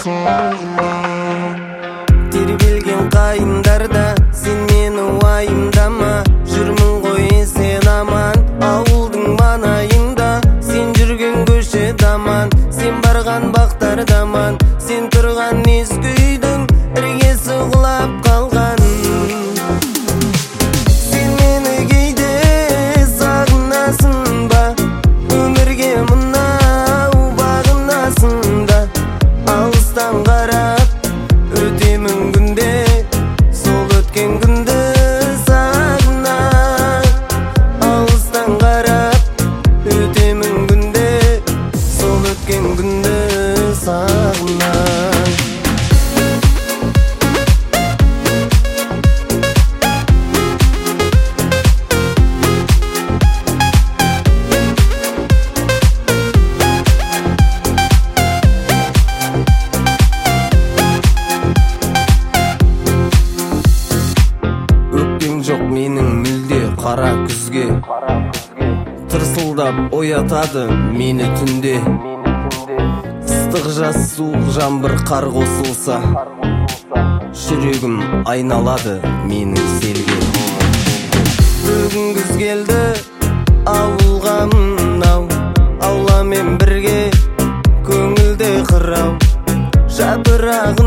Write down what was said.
тербелген қайындарда сен мені уайымдама, жүрмін ғой сен аман ауылдың маңайында, сен жүрген көше даман, сен барған бақтар даман, сен тұрған ескі үйдің іргесі құлап қалған. Сен мені кейде сағынасың ба, өмірге мынау бағынасың да, алыстан қарап өтемін күнде, сол өткен күнді сағына. Алыстан қарап өтемін күнде, сол өткен күнді сағына. Жоқ менің мүлде қара күзге, тырсылдап оятады мені түнде. Ыстық жаз суық жаңбыр қар қосылса, жүрегім айналады менің селге. Бүгін күз келді ауылға мынау, ауламен бірге көңілде қырау, жапырағы